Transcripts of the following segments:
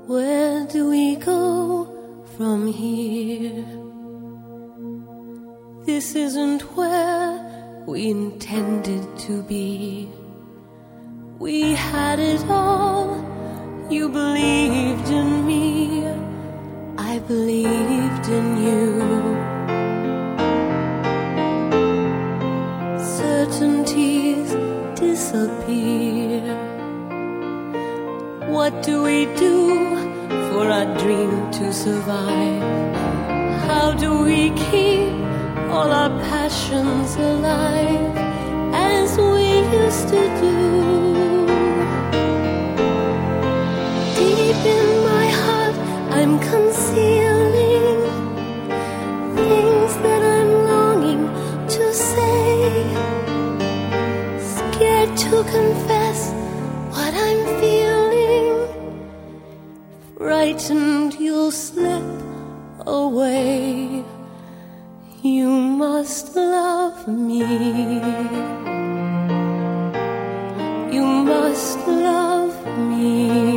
Where do we go from here? This isn't where we intended to be. We had it all. You believed in me, I believed in you. Certainties disappear. What do we do for our dream to survive? How do we keep all our passions alive as we used to do? Deep in my heart I'm concealing things that I'm longing to say, scared to confess what I'm feeling, frightened you'll slip away. You must love me. You must love me.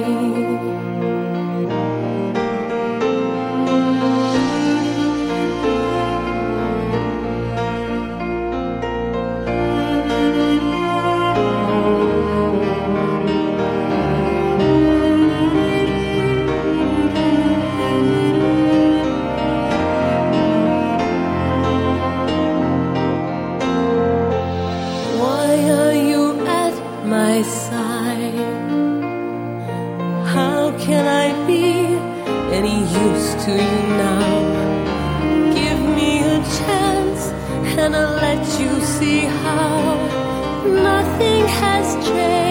My side. How can I be any use to you now? Give me a chance and I'll let you see how nothing has changed.